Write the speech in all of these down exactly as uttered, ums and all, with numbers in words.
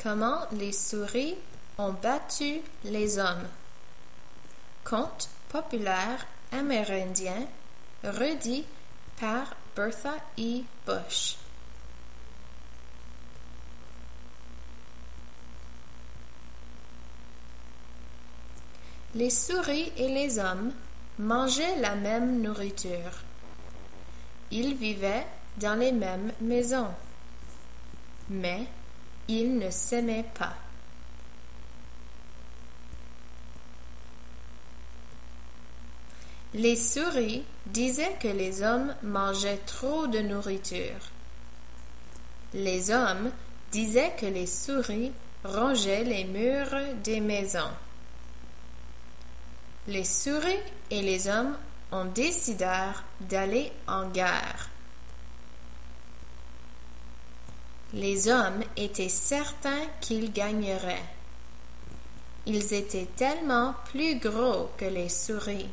Comment les souris ont battu les hommes. Conte populaire amérindien redit par Bertha E. Bush. Les souris et les hommes mangeaient la même nourriture. Ils vivaient dans les mêmes maisons, mais ils ne s'aimaient pas. Les souris disaient que les hommes mangeaient trop de nourriture. Les hommes disaient que les souris rongeaient les murs des maisons. Les souris et les hommes ont décidé d'aller en guerre. Les hommes étaient certains qu'ils gagneraient. Ils étaient tellement plus gros que les souris.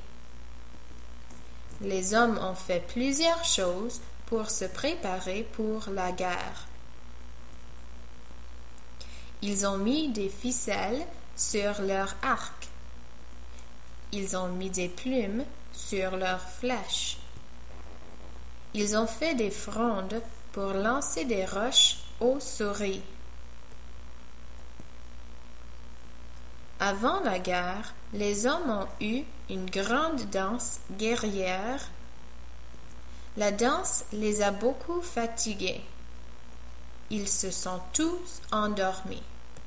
Les hommes ont fait plusieurs choses pour se préparer pour la guerre. Ils ont mis des ficelles sur leur arc. Ils ont mis des plumes sur leurs flèches. Ils ont fait des frondes pour lancer des roches aux souris. Avant la guerre, les hommes ont eu une grande danse guerrière. La danse les a beaucoup fatigués. Ils se sont tous endormis.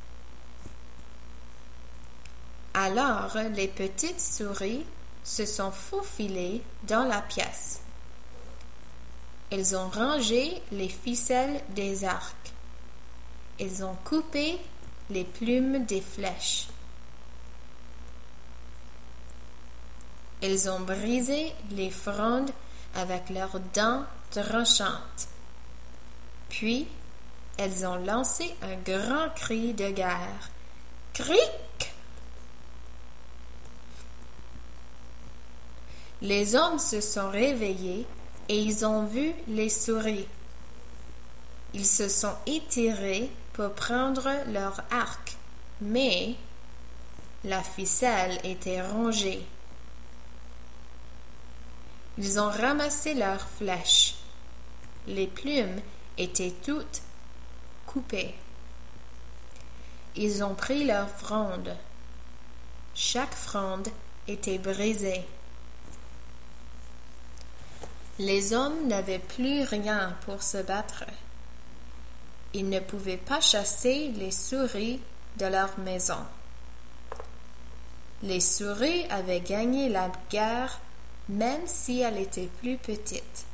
Alors les petites souris se sont faufilées dans la pièce. Elles ont rangé les ficelles des arcs. Elles ont coupé les plumes des flèches. Elles ont brisé les frondes avec leurs dents tranchantes. Puis, elles ont lancé un grand cri de guerre. Cric! Les hommes se sont réveillés et ils ont vu les souris. Ils se sont étirés pour prendre leur arc, mais la ficelle était rongée. Ils ont ramassé leurs flèches. Les plumes étaient toutes coupées. Ils ont pris leurs frondes. Chaque fronde était brisée. Les hommes n'avaient plus rien pour se battre. Ils ne pouvaient pas chasser les souris de leur maison. Les souris avaient gagné la guerre même si elle était plus petite.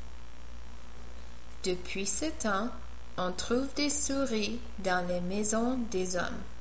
Depuis ce temps, on trouve des souris dans les maisons des hommes.